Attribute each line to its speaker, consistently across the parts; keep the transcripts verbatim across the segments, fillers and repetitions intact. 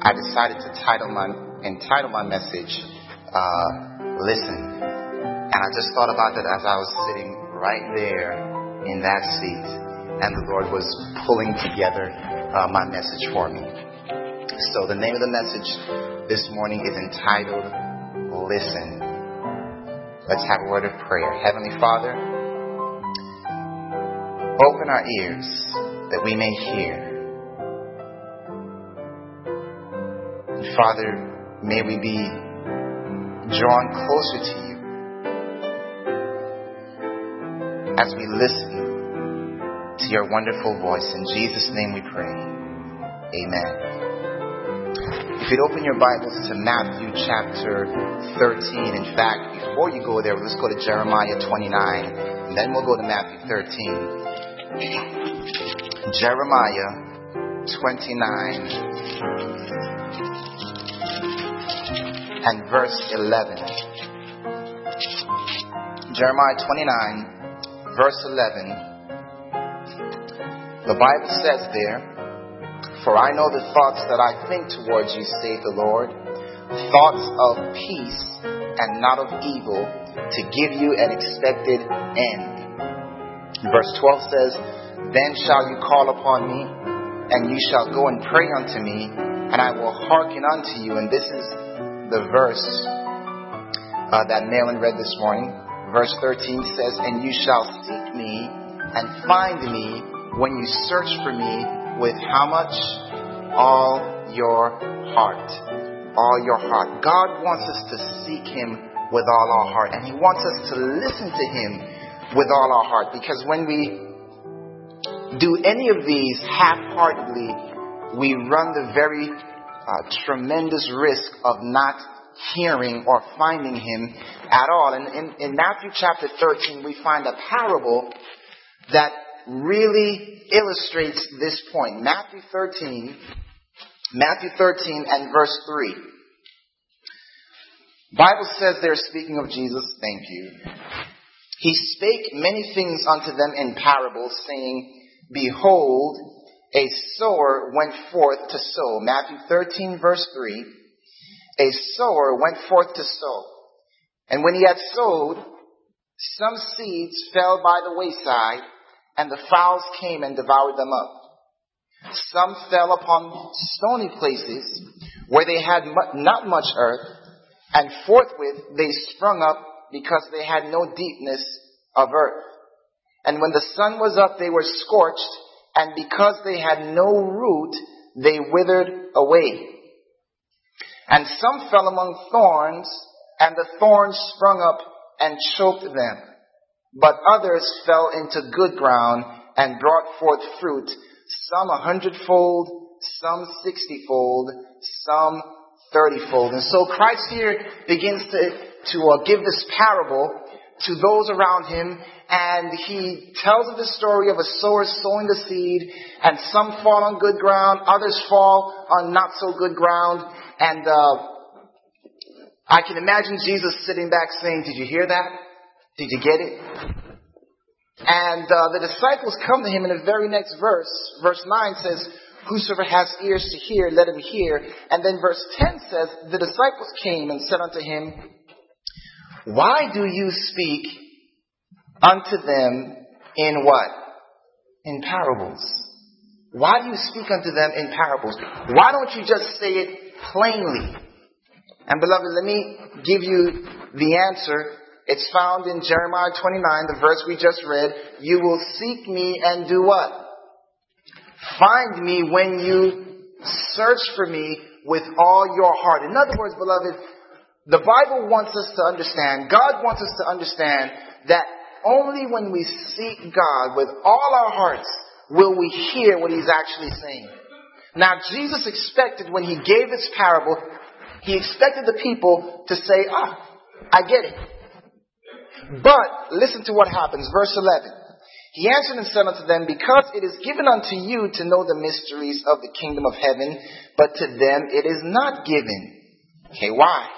Speaker 1: I decided to title my entitle my message, uh, Listen. And I just thought about that as I was sitting right there in that seat, and the Lord was pulling together uh, my message for me. So the name of the message this morning is entitled, Listen. Let's have a word of prayer. Heavenly Father, open our ears that we may hear. And Father, may we be drawn closer to you as we listen to your wonderful voice. In Jesus' name we pray. Amen. If you'd open your Bibles to Matthew chapter thirteen. In fact, before you go there, let's go to Jeremiah twenty-nine, and then we'll go to Matthew thirteen. Jeremiah twenty-nine and verse eleven. Jeremiah twenty-nine, verse eleven. The Bible says there, "For I know the thoughts that I think towards you, saith the Lord, thoughts of peace and not of evil, to give you an expected end." Verse twelve says, "Then shall you call upon me, and you shall go and pray unto me, and I will hearken unto you." And this is the verse uh, that Malin read this morning. Verse thirteen says, "And you shall seek me and find me when you search for me with" how much? All your heart. All your heart. God wants us to seek Him with all our heart. And He wants us to listen to Him with all our heart. Because when we do any of these half-heartedly, we run the very uh, tremendous risk of not hearing or finding Him at all. And in, in Matthew chapter thirteen, we find a parable that really illustrates this point. Matthew thirteen, Matthew thirteen and verse three. Bible says they're speaking of Jesus. Thank you. "He spake many things unto them in parables, saying, Behold, a sower went forth to sow." Matthew thirteen, verse three. "A sower went forth to sow. And when he had sowed, some seeds fell by the wayside, and the fowls came and devoured them up. Some fell upon stony places, where they had not much earth, and forthwith they sprung up, because they had no deepness of earth. And when the sun was up, they were scorched, and because they had no root, they withered away. And some fell among thorns, and the thorns sprung up and choked them. But others fell into good ground and brought forth fruit, some a hundredfold, some sixtyfold, some thirtyfold." And so Christ here begins to, to uh, give this parable to those around Him, and He tells of the story of a sower sowing the seed, and some fall on good ground, others fall on not so good ground. And uh, I can imagine Jesus sitting back saying, "Did you hear that? Did you get it?" And uh, the disciples come to Him in the very next verse. Verse nine says, "Whosoever has ears to hear, let him hear." And then verse ten says, "The disciples came and said unto Him, Why do you speak unto them in what? In parables." Why do you speak unto them in parables? Why don't you just say it plainly? And beloved, let me give you the answer. It's found in Jeremiah twenty-nine, the verse we just read. "You will seek me and do what? Find me when you search for me with all your heart." In other words, beloved, the Bible wants us to understand, God wants us to understand that only when we seek God with all our hearts will we hear what He's actually saying. Now, Jesus expected, when He gave this parable, He expected the people to say, "Ah, I get it." But listen to what happens. Verse eleven. "He answered and said unto them, Because it is given unto you to know the mysteries of the kingdom of heaven, but to them it is not given." Okay, why?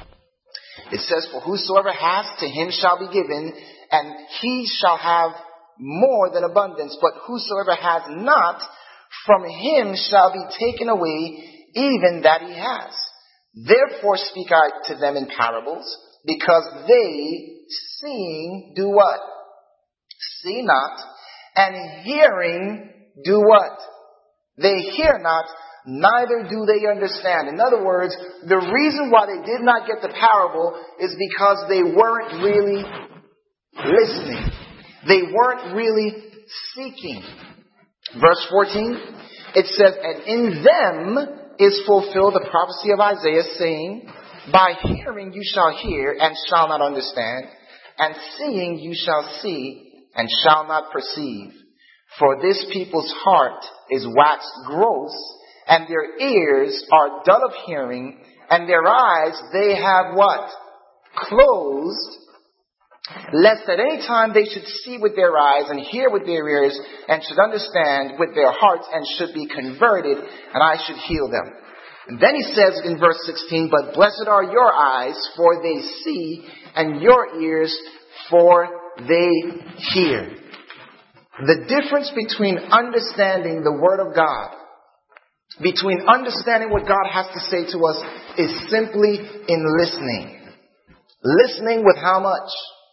Speaker 1: It says, "For whosoever has, to him shall be given, and he shall have more than abundance. But whosoever has not, from him shall be taken away even that he has. Therefore speak I to them in parables, because they, seeing, do what? See not, and hearing, do what? They hear not, neither do they understand. In other words, the reason why they did not get the parable is because they weren't really listening. They weren't really seeking. Verse fourteen, it says, and in them is fulfilled the prophecy of Isaiah, saying, by hearing you shall hear and shall not understand, and seeing you shall see and shall not perceive. For this people's heart is waxed gross, and their ears are dull of hearing, and their eyes they have what? Closed, lest at any time they should see with their eyes and hear with their ears and should understand with their hearts and should be converted, and I should heal them. And then he says in verse sixteen, but blessed are your eyes, for they see, and your ears, for they hear. The difference between understanding the Word of God, between understanding what God has to say to us, is simply in listening. Listening with how much?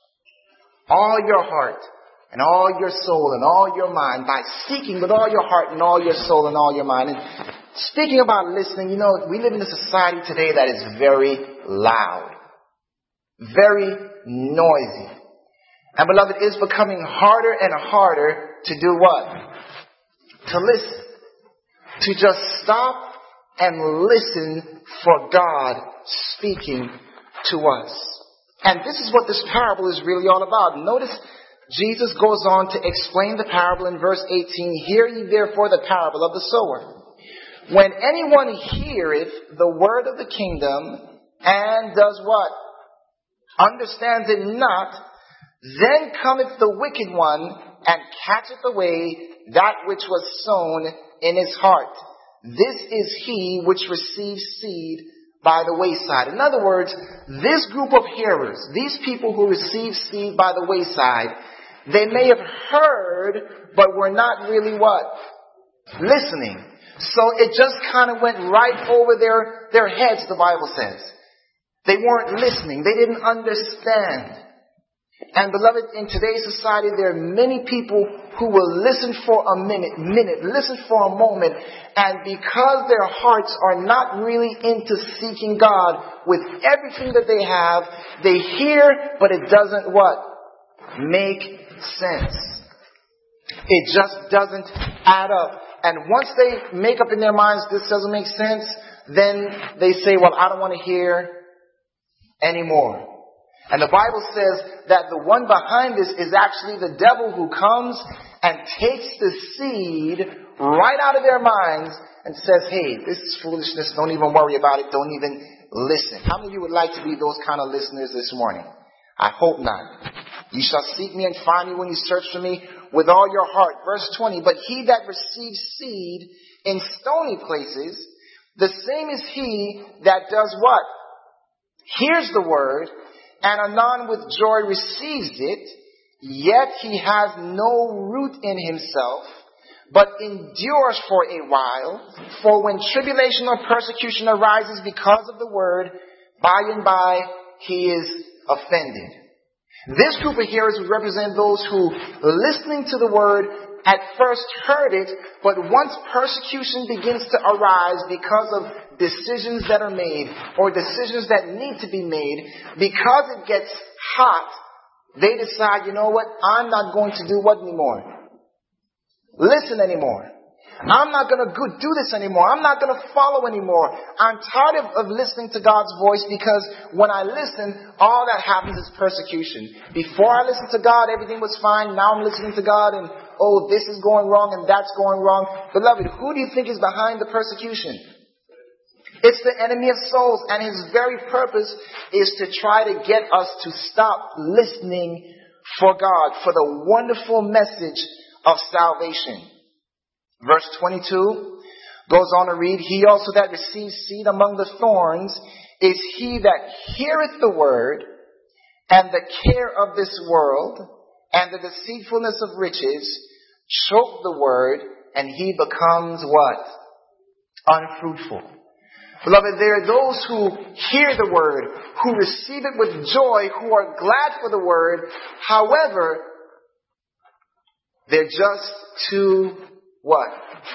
Speaker 1: All your heart and all your soul and all your mind, by seeking with all your heart and all your soul and all your mind. And speaking about listening, you know, we live in a society today that is very loud, very noisy. And beloved, it is becoming harder and harder to do what? To listen. To just stop and listen for God speaking to us. And this is what this parable is really all about. Notice Jesus goes on to explain the parable in verse eighteen. Hear ye therefore the parable of the sower. When anyone heareth the word of the kingdom and does what? Understands it not, then cometh the wicked one and catcheth away that which was sown in his heart. This is he which receives seed by the wayside. In other words, this group of hearers, these people who receive seed by the wayside, they may have heard, but were not really what? Listening. So it just kind of went right over their, their heads, the Bible says. They weren't listening. They didn't understand. And beloved, in today's society, there are many people who will listen for a minute, minute, listen for a moment, and because their hearts are not really into seeking God with everything that they have, they hear, but it doesn't what? Make sense. It just doesn't add up. And once they make up in their minds this doesn't make sense, then they say, well, I don't want to hear anymore. And the Bible says that the one behind this is actually the devil, who comes and takes the seed right out of their minds and says, hey, this is foolishness. Don't even worry about it. Don't even listen. How many of you would like to be those kind of listeners this morning? I hope not. You shall seek me and find me when you search for me with all your heart. Verse twenty, but he that receives seed in stony places, the same is he that does what? Hears the word, and anon with joy receives it, yet he has no root in himself, but endures for a while. For when tribulation or persecution arises because of the word, by and by he is offended. This group of hearers would represent those who, listening to the word, at first heard it, but once persecution begins to arise because of decisions that are made or decisions that need to be made, because it gets hot, they decide, you know what, I'm not going to do what anymore? Listen anymore. I'm not going to do this anymore. I'm not going to follow anymore. I'm tired of, of listening to God's voice, because when I listen, all that happens is persecution. Before I listened to God, everything was fine. Now I'm listening to God and, oh, this is going wrong and that's going wrong. Beloved, who do you think is behind the persecution? It's the enemy of souls, and his very purpose is to try to get us to stop listening for God, for the wonderful message of salvation. Verse twenty-two goes on to read, he also that receives seed among the thorns is he that heareth the word, and the care of this world and the deceitfulness of riches choke the word, and he becomes what? Unfruitful. Beloved, there are those who hear the word, who receive it with joy, who are glad for the word. However, they're just too, what?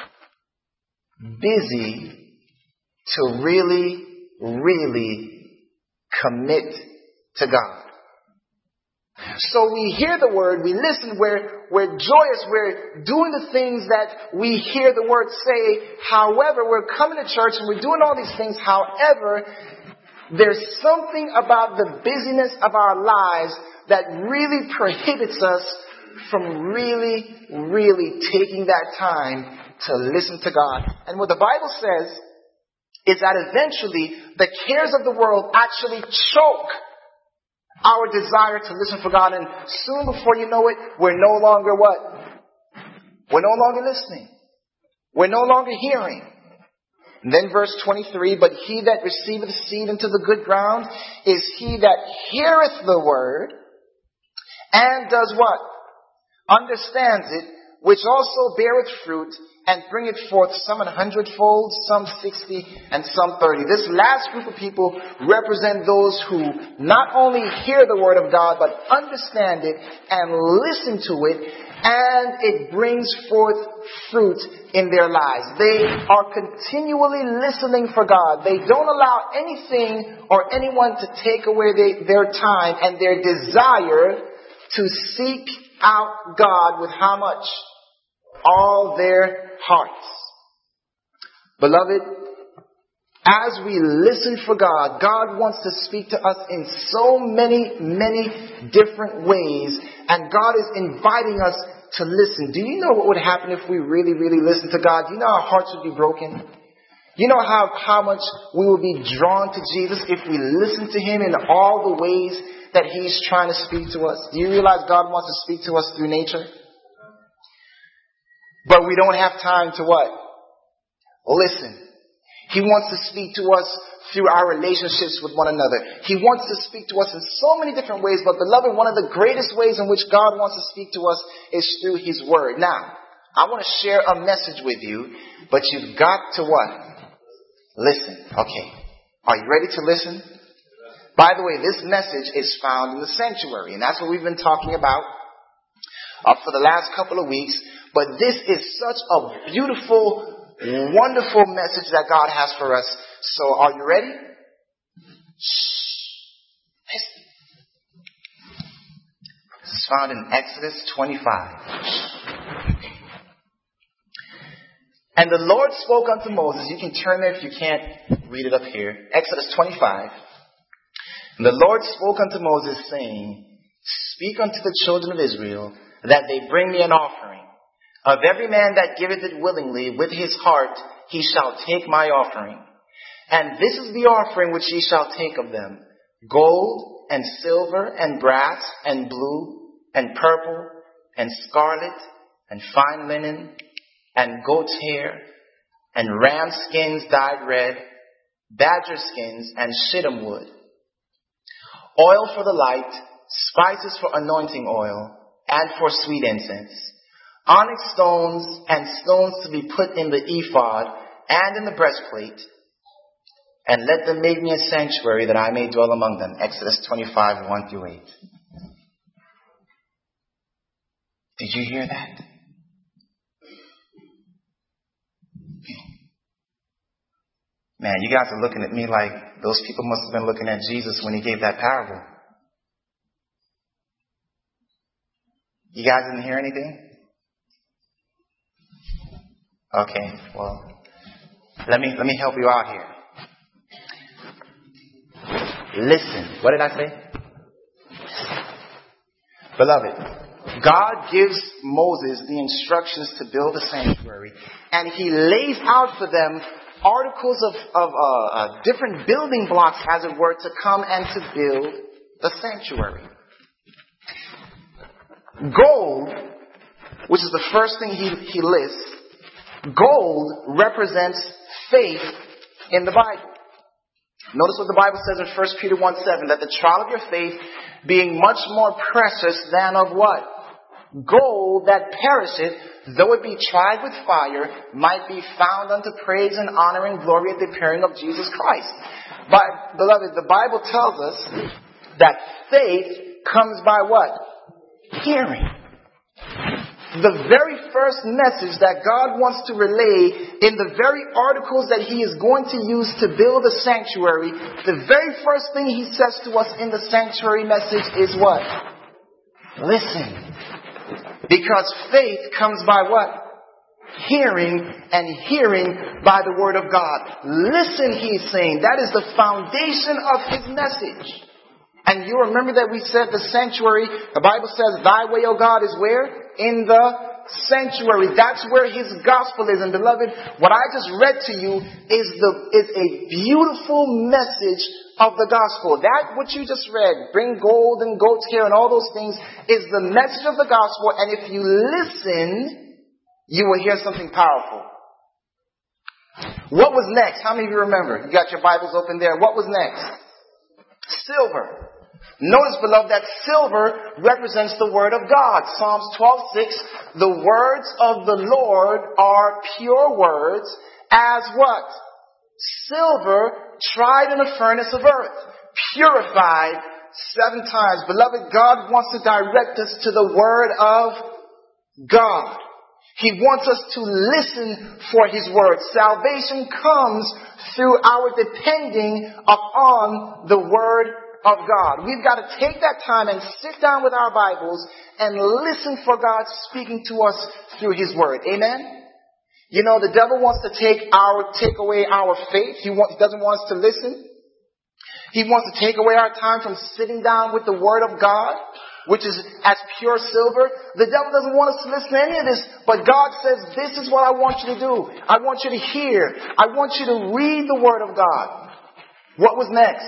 Speaker 1: Busy to really, really commit to God. So we hear the word, we listen, we're, we're joyous, we're doing the things that we hear the word say. However, we're coming to church and we're doing all these things. However, there's something about the busyness of our lives that really prohibits us from really, really taking that time to listen to God. And what the Bible says is that eventually the cares of the world actually choke our desire to listen for God. And soon before you know it, we're no longer what? We're no longer listening. We're no longer hearing. And then verse twenty-three, but he that receiveth seed into the good ground is he that heareth the word and does what? Understands it, which also beareth fruit and bringeth forth some an hundredfold, some sixty, and some thirty. This last group of people represent those who not only hear the word of God, but understand it and listen to it, and it brings forth fruit in their lives. They are continually listening for God. They don't allow anything or anyone to take away they, their time and their desire to seek out God with how much? All their hearts. Beloved, as we listen for God, God wants to speak to us in so many, many different ways. And God is inviting us to listen. Do you know what would happen if we really, really listened to God? Do you know our hearts would be broken? You know how, how much we would be drawn to Jesus if we listen to Him in all the ways that He's trying to speak to us? Do you realize God wants to speak to us through nature? But we don't have time to what? Listen. He wants to speak to us through our relationships with one another. He wants to speak to us in so many different ways. But beloved, one of the greatest ways in which God wants to speak to us is through His Word. Now, I want to share a message with you, but you've got to what? Listen. Okay. Are you ready to listen? By the way, this message is found in the sanctuary, and that's what we've been talking about uh, for the last couple of weeks. But this is such a beautiful, wonderful message that God has for us. So are you ready? Shh. Listen. This is found in Exodus twenty-five. And the Lord spoke unto Moses. You can turn there if you can't read it up here. Exodus twenty-five. And the Lord spoke unto Moses, saying, Speak unto the children of Israel, that they bring me an offering. Of every man that giveth it willingly with his heart, he shall take my offering. And this is the offering which ye shall take of them: gold and silver and brass and blue and purple and scarlet and fine linen and goat's hair and ram skins dyed red, badger skins and shittim wood, oil for the light, spices for anointing oil, and for sweet incense, onyx stones and stones to be put in the ephod and in the breastplate, and let them make me a sanctuary that I may dwell among them. Exodus twenty-five, one through eight. Did you hear that? Man, you guys are looking at me like those people must have been looking at Jesus when He gave that parable. You guys didn't hear anything? Okay, well, let me let me help you out here. Listen. What did I say? Beloved, God gives Moses the instructions to build a sanctuary, and He lays out for them articles of, of uh, uh, different building blocks, as it were, to come and to build the sanctuary. Gold, which is the first thing he, he lists, gold represents faith in the Bible. Notice what the Bible says in First Peter one seven, that the trial of your faith being much more precious than of what? Gold that perisheth, though it be tried with fire, might be found unto praise and honor and glory at the appearing of Jesus Christ. But, beloved, the Bible tells us that faith comes by what? Hearing. The very first message that God wants to relay in the very articles that He is going to use to build a sanctuary, the very first thing He says to us in the sanctuary message is what? Listen. Because faith comes by what? Hearing, and hearing by the Word of God. Listen, He's saying. That is the foundation of His message. And you remember that we said the sanctuary, the Bible says, Thy way, O God, is where? In the sanctuary. That's where His gospel is. And beloved, what I just read to you is the is a beautiful message of the gospel. That what you just read, bring gold and goat's hair and all those things, is the message of the gospel. And if you listen, you will hear something powerful. What was next? How many of you remember? You got your Bibles open there. What was next? Silver. Notice, beloved, that silver represents the Word of God. Psalms twelve six, the words of the Lord are pure words, as what? Silver tried in a furnace of earth, purified seven times. Beloved, God wants to direct us to the Word of God. He wants us to listen for His Word. Salvation comes through our depending upon the Word of God. We've got to take that time and sit down with our Bibles and listen for God speaking to us through His Word. Amen? You know, the devil wants to take our, take away our faith. He, wants, he doesn't want us to listen. He wants to take away our time from sitting down with the Word of God, which is as pure silver. The devil doesn't want us to listen to any of this, but God says, this is what I want you to do. I want you to hear. I want you to read the Word of God. What was next?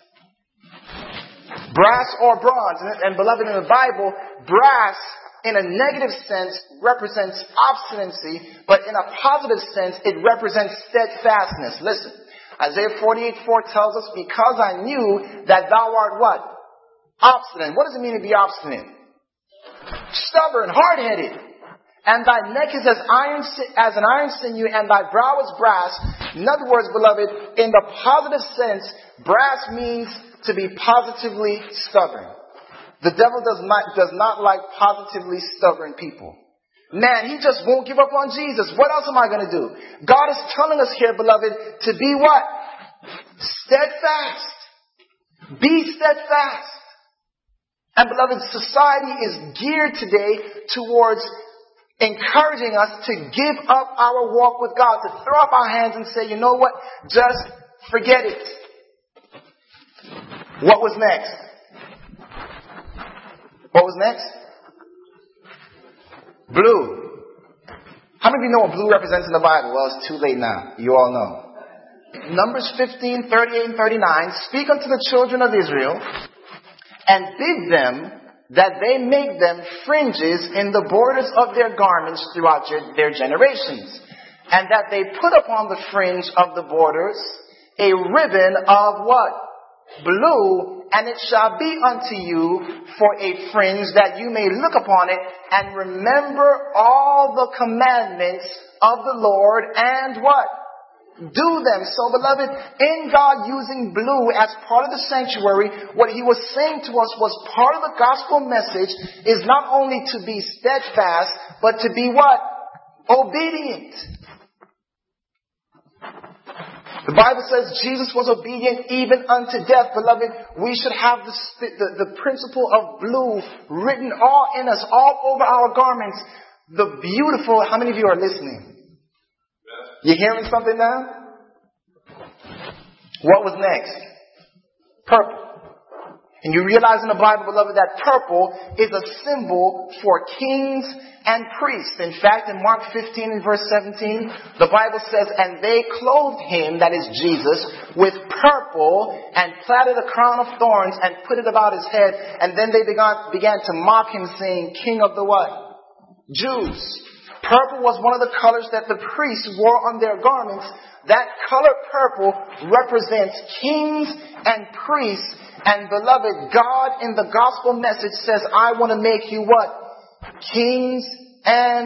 Speaker 1: Brass or bronze. And, and beloved, in the Bible, brass in a negative sense represents obstinacy, but in a positive sense, it represents steadfastness. Listen, Isaiah forty-eight four tells us, because I knew that thou art what? Obstinate. What does it mean to be obstinate? Stubborn, hard-headed. And thy neck is as iron, as an iron sinew, and thy brow is brass. In other words, beloved, in the positive sense, brass means to be positively stubborn. The devil does not, does not like positively stubborn people. Man, he just won't give up on Jesus. What else am I going to do? God is telling us here, beloved, to be what? Steadfast. Be steadfast. And beloved, society is geared today towards encouraging us to give up our walk with God, to throw up our hands and say, you know what? Just forget it. What was next? What was next? Blue. How many of you know what blue represents in the Bible? Well, it's too late now. You all know. Numbers fifteen, thirty-eight and thirty-nine. Speak unto the children of Israel and bid them that they make them fringes in the borders of their garments throughout their generations, and that they put upon the fringe of the borders a ribbon of what? Blue, and it shall be unto you for a fringe, that you may look upon it and remember all the commandments of the Lord and what? Do them. So, beloved, in God using blue as part of the sanctuary, what He was saying to us was part of the gospel message is not only to be steadfast, but to be what? Obedient. The Bible says Jesus was obedient even unto death. Beloved, we should have the, the, the principle of blue written all in us, all over our garments. The beautiful, how many of you are listening? You hearing something now? What was next? Purple. And you realize in the Bible, beloved, that purple is a symbol for kings and priests. In fact, in Mark fifteen and verse seventeen, the Bible says, and they clothed him, that is Jesus, with purple and plaited a crown of thorns and put it about his head. And then they began, began to mock him, saying, King of the what? Jews. Purple was one of the colors that the priests wore on their garments. That color purple represents kings and priests. And beloved, God in the gospel message says, I want to make you what? Kings and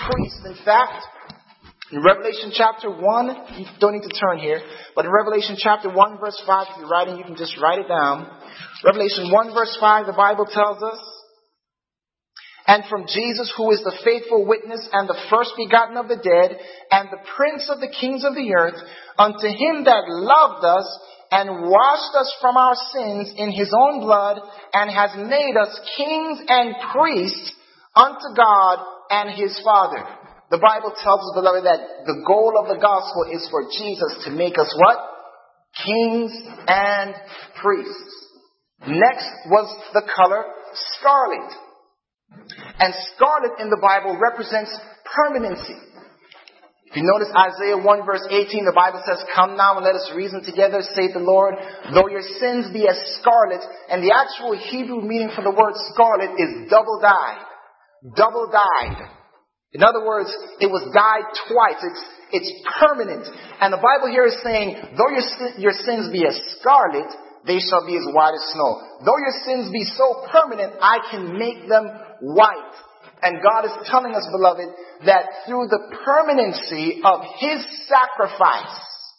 Speaker 1: priests. In fact, in Revelation chapter one, you don't need to turn here, but in Revelation chapter one, verse five, if you're writing, you can just write it down. Revelation one, verse five, the Bible tells us, and from Jesus, who is the faithful witness and the first begotten of the dead, and the prince of the kings of the earth, unto him that loved us and washed us from our sins in his own blood, and has made us kings and priests unto God and his Father. The Bible tells us, beloved, that the goal of the gospel is for Jesus to make us what? Kings and priests. Next was the color scarlet. And scarlet in the Bible represents permanency. If you notice Isaiah one verse eighteen, the Bible says, come now and let us reason together, saith the Lord, though your sins be as scarlet. And the actual Hebrew meaning for the word scarlet is double dyed. Double dyed. In other words, it was dyed twice. It's, it's permanent. And the Bible here is saying, though your, your sins be as scarlet, they shall be as white as snow. Though your sins be so permanent, I can make them white. And God is telling us, beloved, that through the permanency of his sacrifice,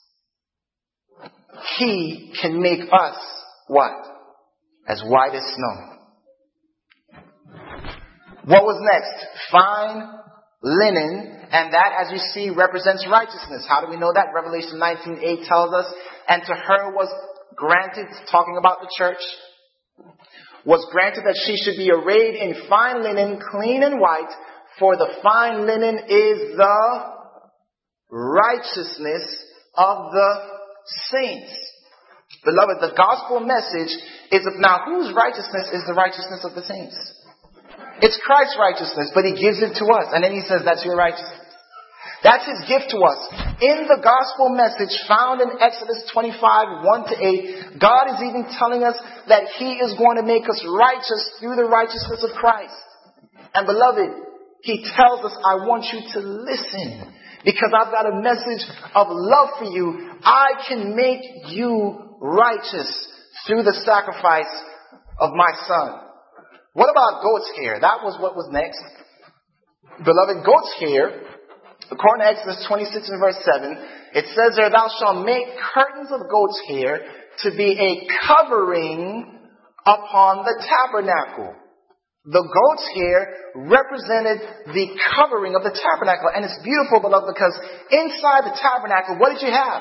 Speaker 1: he can make us what? As white as snow. What was next? Fine linen. And that, as you see, represents righteousness. How do we know that? Revelation nineteen eight tells us, and to her was granted, talking about the church, was granted that she should be arrayed in fine linen, clean and white, for the fine linen is the righteousness of the saints. Beloved, the gospel message is of, now whose righteousness is the righteousness of the saints? It's Christ's righteousness, but he gives it to us. And then he says, that's your righteousness. That's his gift to us. In the gospel message found in Exodus twenty-five, one to eight, God is even telling us that he is going to make us righteous through the righteousness of Christ. And beloved, he tells us, I want you to listen, because I've got a message of love for you. I can make you righteous through the sacrifice of my son. What about goat's hair? That was what was next. Beloved, goat's hair, according to Exodus twenty-six and verse seven, it says there, thou shalt make curtains of goat's hair to be a covering upon the tabernacle. The goat's hair represented the covering of the tabernacle. And it's beautiful, beloved, because inside the tabernacle, what did you have?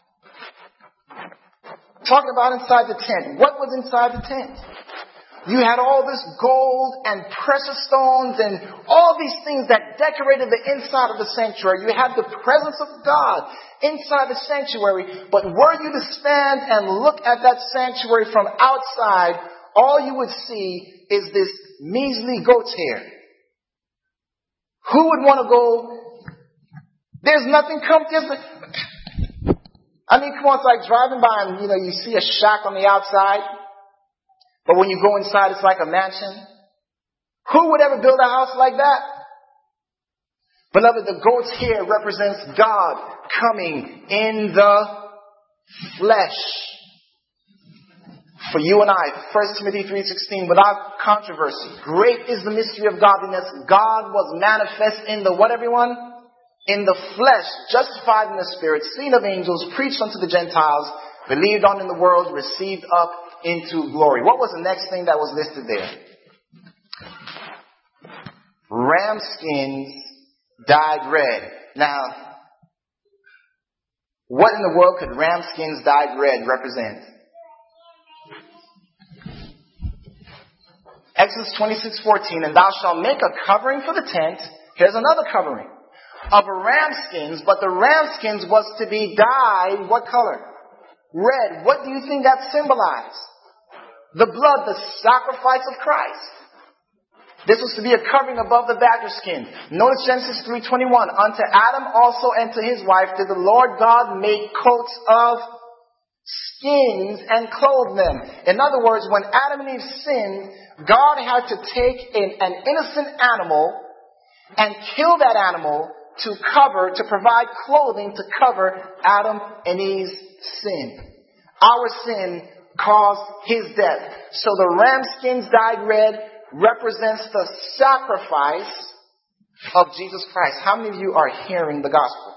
Speaker 1: Talking about inside the tent. What was inside the tent? You had all this gold and precious stones and all these things that decorated the inside of the sanctuary. You had the presence of God inside the sanctuary. But were you to stand and look at that sanctuary from outside, all you would see is this measly goat's hair. Who would want to go? There's nothing come. There's a, I mean, come on, it's like driving by and, you know, you see a shack on the outside. But when you go inside, it's like a mansion. Who would ever build a house like that? Beloved, the goat's hair represents God coming in the flesh. For you and I, First Timothy three sixteen, without controversy, great is the mystery of godliness. God was manifest in the what, everyone? In the flesh, justified in the spirit, seen of angels, preached unto the Gentiles, believed on in the world, received up into glory. What was the next thing that was listed there? Ram skins dyed red. Now, what in the world could ram skins dyed red represent? Exodus twenty-six fourteen, and thou shalt make a covering for the tent. Here's another covering of ram skins, but the ram skins was to be dyed what color? Red. What do you think that symbolized? The blood, the sacrifice of Christ. This was to be a covering above the badger skin. Notice Genesis three twenty-one. Unto Adam also and to his wife did the Lord God make coats of skins and clothe them. In other words, when Adam and Eve sinned, God had to take an, an innocent animal and kill that animal to cover, to provide clothing to cover Adam and Eve's sin. Our sin caused his death. So the ram skins dyed red represents the sacrifice of Jesus Christ. How many of you are hearing the gospel?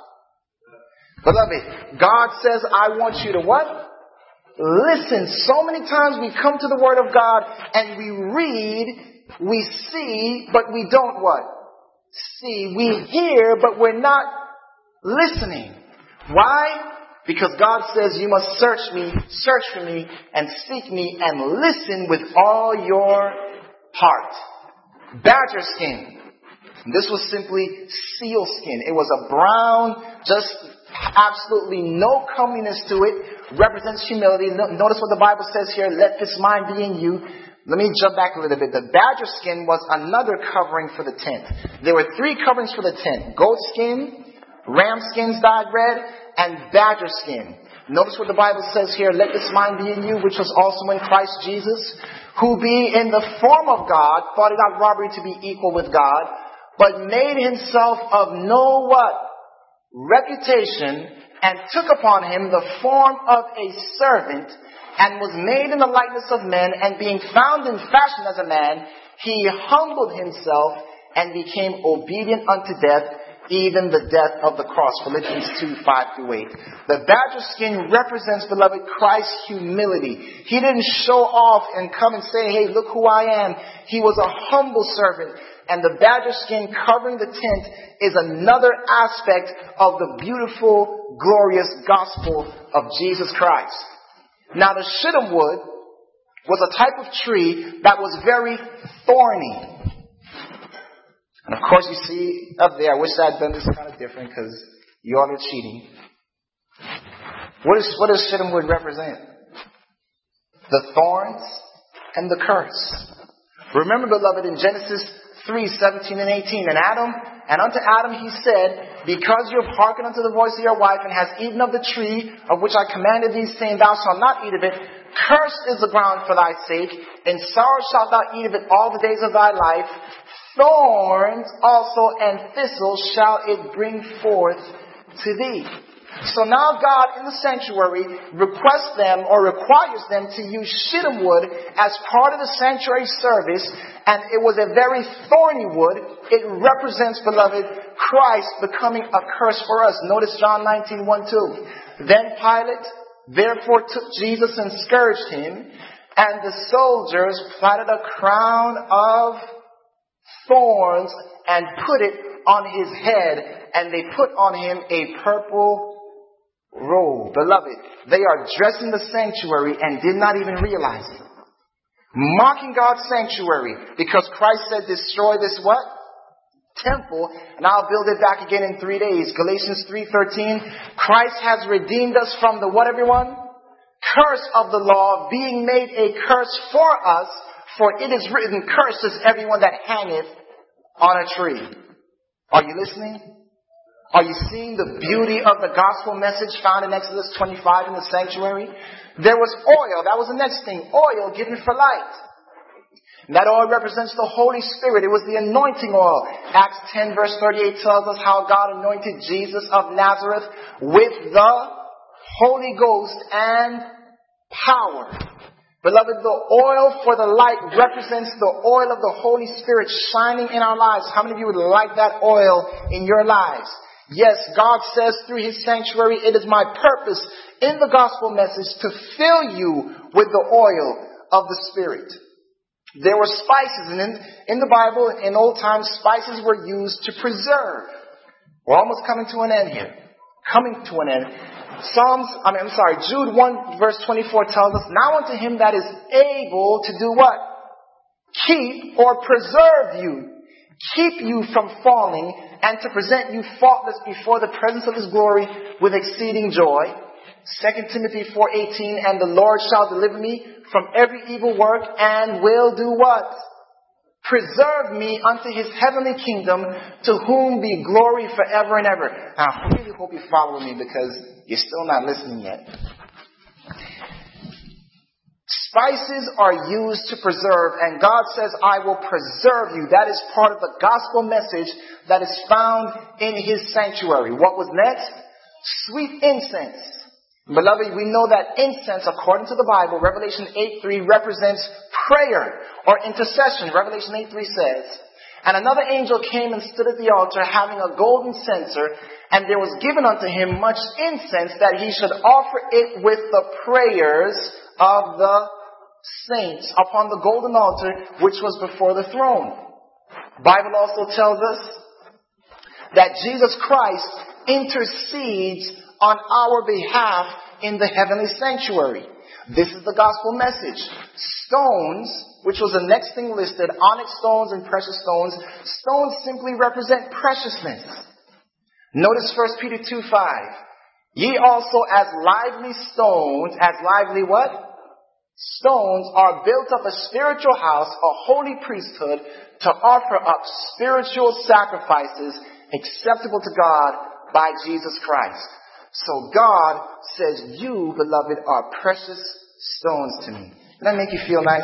Speaker 1: Beloved, God says, I want you to what? Listen. So many times we come to the Word of God and we read, we see, but we don't what? See. We hear, but we're not listening. Why? Because God says you must search me, search for me, and seek me, and listen with all your heart. Badger skin. This was simply seal skin. It was a brown, just absolutely no comeliness to it. Represents humility. Notice what the Bible says here. Let this mind be in you. Let me jump back a little bit. The badger skin was another covering for the tent. There were three coverings for the tent. Goat skin, ram skins dyed red, and badger skin. Notice what the Bible says here. Let this mind be in you, which was also in Christ Jesus, who being in the form of God, thought it not robbery to be equal with God, but made himself of no what? Reputation, and took upon him the form of a servant, and was made in the likeness of men, and being found in fashion as a man, he humbled himself and became obedient unto death, even the death of the cross. Philippians two, five through eight. The badger skin represents, beloved, Christ's humility. He didn't show off and come and say, hey, look who I am. He was a humble servant. And the badger skin covering the tent is another aspect of the beautiful, glorious gospel of Jesus Christ. Now, the shittim wood was a type of tree that was very thorny. And of course, you see up there, I wish I had done this kind of different because you all are cheating. What, is, what does shittim wood represent? The thorns and the curse. Remember, beloved, in Genesis three, seventeen and eighteen, and Adam, and unto Adam he said, because you have hearkened unto the voice of your wife, and hast eaten of the tree of which I commanded thee, saying, thou shalt not eat of it, cursed is the ground for thy sake, in sorrow shalt thou eat of it all the days of thy life. Thorns also and thistles shall it bring forth to thee. So now God in the sanctuary requests them or requires them to use shittim wood as part of the sanctuary service, and it was a very thorny wood. It represents, beloved, Christ becoming a curse for us. Notice John nineteen, one, two. Then Pilate therefore took Jesus and scourged him, and the soldiers platted a crown of thorns and put it on his head, and they put on him a purple robe. Beloved, they are dressing the sanctuary and did not even realize it. Mocking God's sanctuary because Christ said, destroy this what? Temple, and I'll build it back again in three days. Galatians three thirteen. Christ has redeemed us from the what, everyone? Curse of the law, being made a curse for us, for it is written, cursed is everyone that hangeth on a tree. Are you listening? Are you seeing the beauty of the gospel message found in Exodus twenty-five in the sanctuary? There was oil. That was the next thing. Oil given for light. And that oil represents the Holy Spirit. It was the anointing oil. Acts ten verse thirty-eight tells us how God anointed Jesus of Nazareth with the Holy Ghost and power. Beloved, the oil for the light represents the oil of the Holy Spirit shining in our lives. How many of you would like that oil in your lives? Yes, God says through His sanctuary, it is my purpose in the gospel message to fill you with the oil of the Spirit. There were spices, and in, in the Bible, in old times, spices were used to preserve. We're almost coming to an end here. Coming to an end. Psalms, I mean, I'm sorry, Jude one verse twenty-four tells us, now unto Him that is able to do what? Keep or preserve you. Keep you from falling, and to present you faultless before the presence of His glory with exceeding joy. Second Timothy four eighteen, and the Lord shall deliver me from every evil work, and will do what? Preserve me unto His heavenly kingdom, to whom be glory forever and ever. Now, I really hope you follow me, because you're still not listening yet. Spices are used to preserve, and God says, I will preserve you. That is part of the gospel message that is found in His sanctuary. What was next? Sweet incense. Beloved, we know that incense, according to the Bible, Revelation eight three, represents prayer or intercession. Revelation eight three says, And another angel came and stood at the altar, having a golden censer, and there was given unto him much incense, that he should offer it with the prayers of the saints upon the golden altar which was before the throne. The Bible also tells us that Jesus Christ intercedes on our behalf in the heavenly sanctuary. This is the gospel message. Stones, which was the next thing listed, onyx stones and precious stones. Stones simply represent preciousness. Notice First Peter two five. Ye also as lively stones, as lively what? Stones are built up a spiritual house, a holy priesthood, to offer up spiritual sacrifices acceptable to God by Jesus Christ. So God says, you, beloved, are precious stones to me. Does that make you feel nice?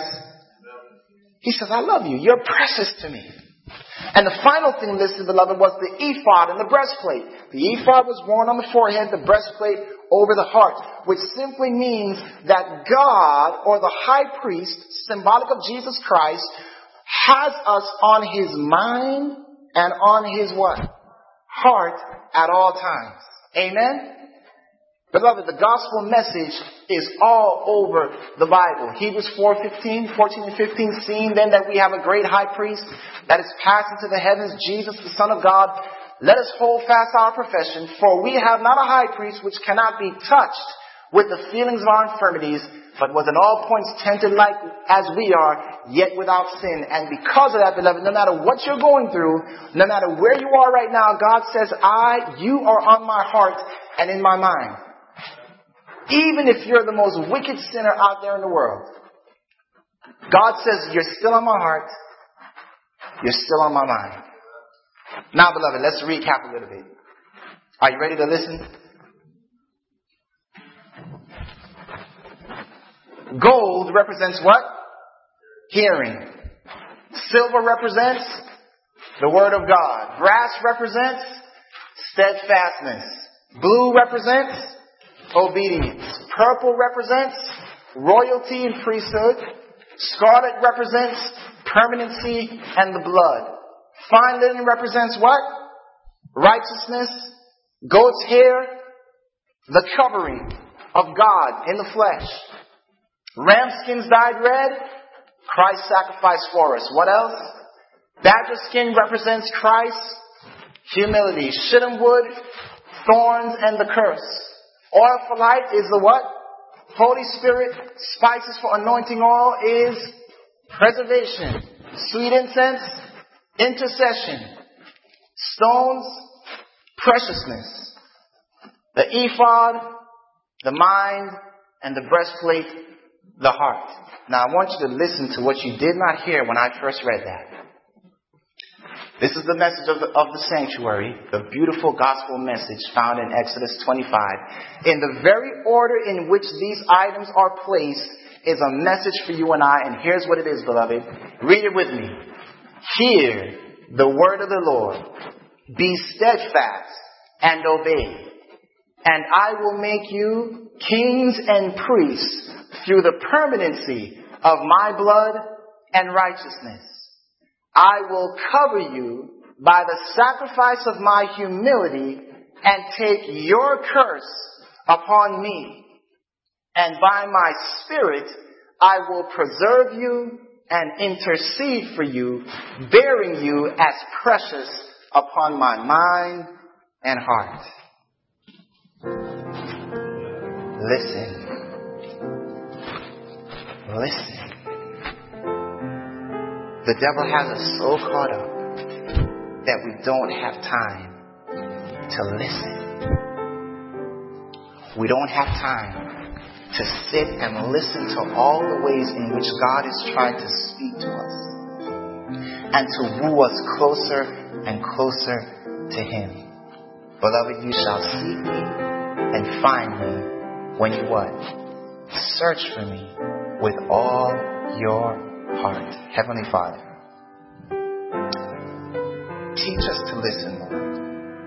Speaker 1: He says, I love you. You're precious to me. And the final thing listed, beloved, was the ephod and the breastplate. The ephod was worn on the forehead, the breastplate over the heart, which simply means that God, or the high priest, symbolic of Jesus Christ, has us on his mind and on his what? Heart at all times. Amen? Beloved, the gospel message is all over the Bible. Hebrews four fifteen, fourteen and fifteen, seeing then that we have a great high priest that is passed into the heavens, Jesus, the Son of God, let us hold fast our profession, for we have not a high priest which cannot be touched with the feelings of our infirmities, but was in all points tempted like as we are, yet without sin. And because of that, beloved, no matter what you're going through, no matter where you are right now, God says, I, you are on my heart and in my mind. Even if you're the most wicked sinner out there in the world, God says, you're still on my heart, you're still on my mind. Now, beloved, let's recap a little bit. Are you ready to listen? Gold represents what? Hearing. Silver represents the Word of God. Brass represents steadfastness. Blue represents obedience. Purple represents royalty and priesthood. Scarlet represents permanency and the blood. Fine linen represents what? Righteousness. Goat's hair, the covering of God in the flesh. Ram skins dyed red, Christ's sacrifice for us. What else? Badger skin represents Christ's humility. Shittim wood, thorns, and the curse. Oil for light is the what? Holy Spirit. Spices for anointing oil is preservation. Sweet incense, intercession. Stones, preciousness. The ephod, the mind, and the breastplate, the heart. Now I want you to listen to what you did not hear when I first read that. This is the message of the, of the sanctuary, the beautiful gospel message found in Exodus twenty-five. In the very order in which these items are placed is a message for you and I, and here's what it is, beloved. Read it with me. Hear the word of the Lord. Be steadfast and obey. And I will make you kings and priests through the permanency of my blood and righteousness. I will cover you by the sacrifice of my humility and take your curse upon me. And by my spirit, I will preserve you and intercede for you, bearing you as precious upon my mind and heart. Listen. Listen. The devil has us so caught up that we don't have time to listen. We don't have time to sit and listen to all the ways in which God is trying to speak to us and to woo us closer and closer to Him. Beloved, you shall seek me and find me when you what? Search for me with all your heart. Heavenly Father, teach us to listen, Lord.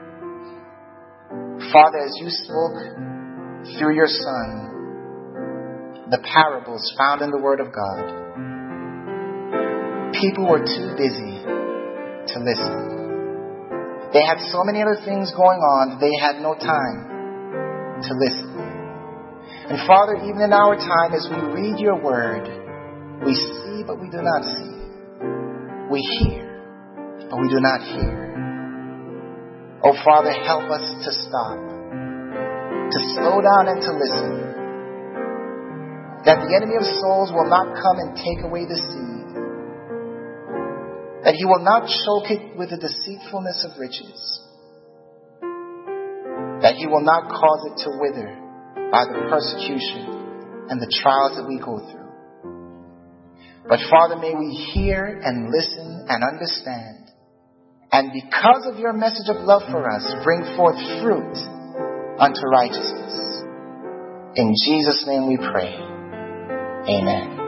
Speaker 1: Father, as you spoke through your Son the parables found in the Word of God, people were too busy to listen. They had so many other things going on that they had no time to listen. And Father, even in our time, as we read your word, we see but we do not see. We hear but we do not hear. Oh Father, help us to stop, to slow down and to listen. That the enemy of souls will not come and take away the seed. That he will not choke it with the deceitfulness of riches. That he will not cause it to wither by the persecution and the trials that we go through. But Father, may we hear and listen and understand. And because of your message of love for us, bring forth fruit unto righteousness. In Jesus' name we pray. Amen.